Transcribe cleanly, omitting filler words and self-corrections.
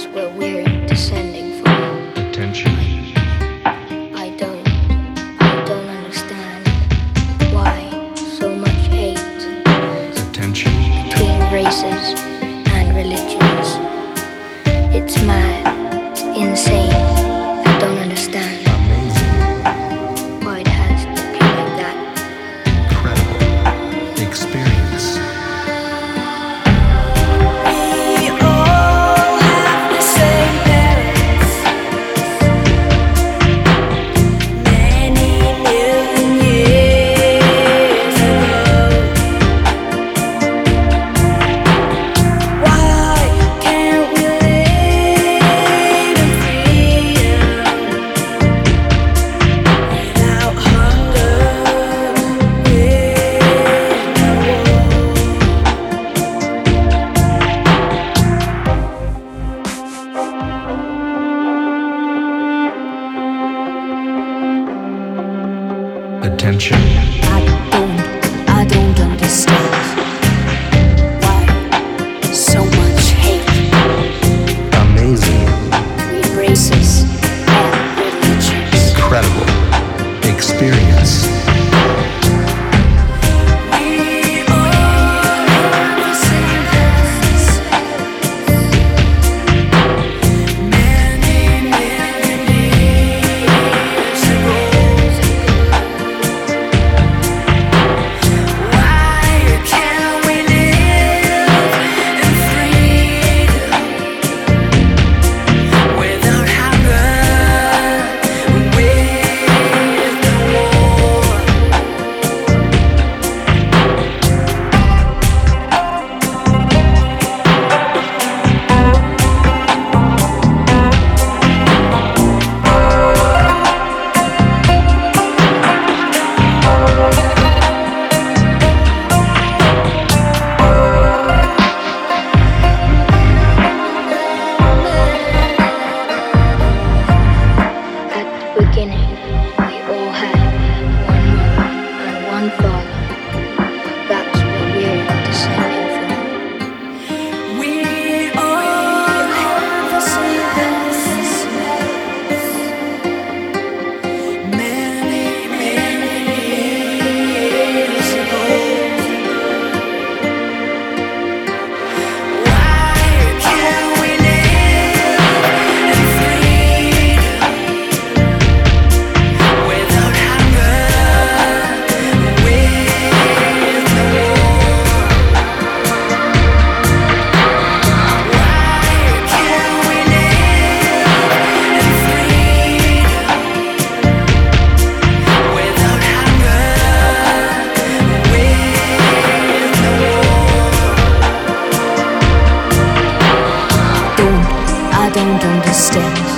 That's where we're descending from. Attention. I don't understand why so much hate Attention. between races and religions. It's mad, it's insane. I don't understand Amazing. why it has to be like that. Incredible. Experience. We all have the same parents. Many million years ago. Why can't we live in freedom without hunger, with no war? Attention. I don't understand why so much hate Amazing. between races and religions. Incredible. Experience. We all have the same past. Many million years ago. Why can't we live in freedom without hunger, with no war? At the beginning, we all had one mother and one father. That's where we're descending from. We all have the same past. Many, many years ago. Why can't we live in freedom without hunger, with no war? Why can't we live in freedom without hunger, with no war? I don't understand